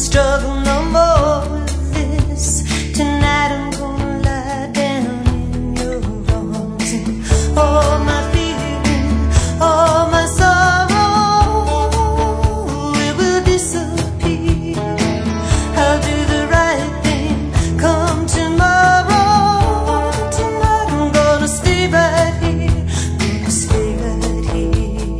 struggle no more with this. Tonight I'm gonna lie down in your arms, and all my feeling, all my sorrow, it will disappear. I'll do the right thing come tomorrow. Tonight I'm gonna stay right here, gonna stay right here.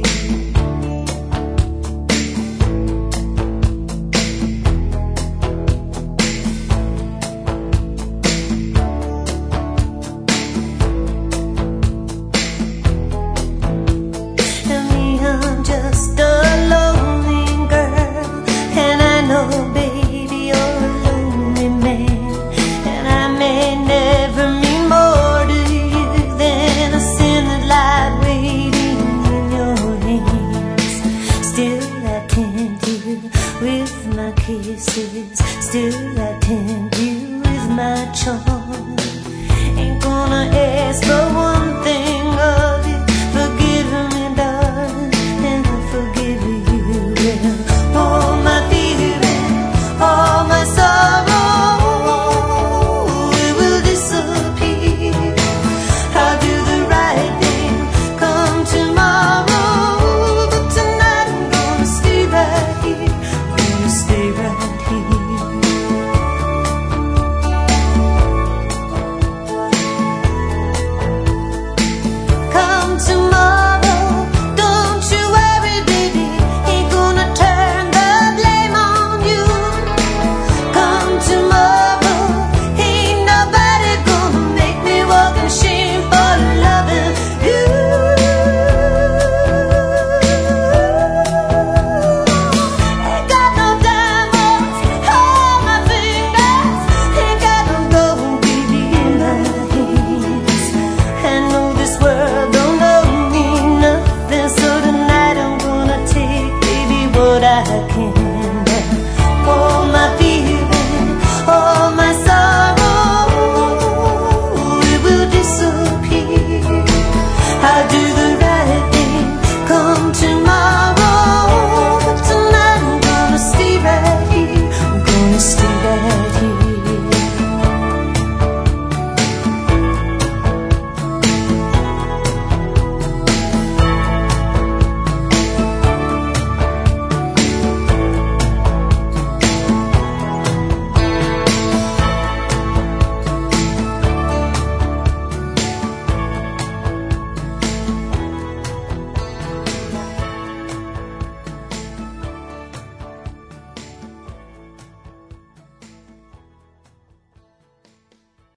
I'm just a lonely girl, and I know, baby, you're a lonely man, and I may never mean more to you than a scented light waiting in your hands. Still I tend you with my kisses, still I tend you with my charm. Ain't gonna ask for one thing